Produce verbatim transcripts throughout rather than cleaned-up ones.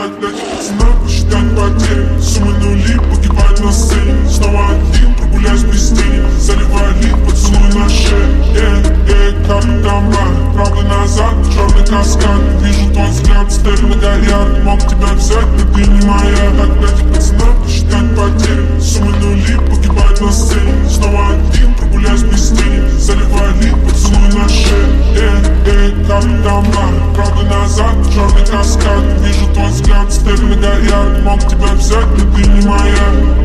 Тогда пацанам посчитать потери. Суммы нули погибают на сцене. Снова один, прогуляюсь без тени. Заливаю лид, поцелуй на шее. Эй, эй, капли комбат. Правда назад, черный каскад. Вижу твой взгляд, стель многоярд. Мог тебя взять, но ты не моя. Тогда пацанам посчитать потери. Суммы нули погибают на сцене. Снова один, прогуляюсь без тени. Заливаю лид, поцелуй на шее. Эй, эй, капли комбат. Правда назад, черный каскад. Вижу твой взгляд, стель многоярд. Мог тебя взять, но ты не моя.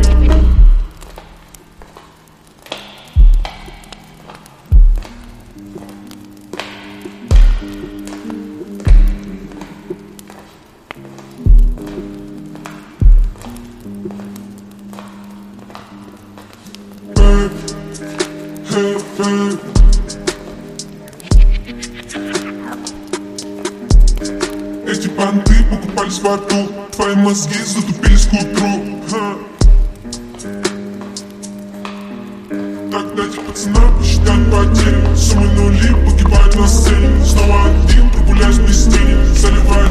Hey, hey. Эти банды покупались в аду. Твои мозги затупились к утру. Ха. Так дайте пацанам посчитать потери. Суммы нули погибают на сцене. Снова один, прогуляюсь без тени. Заливаю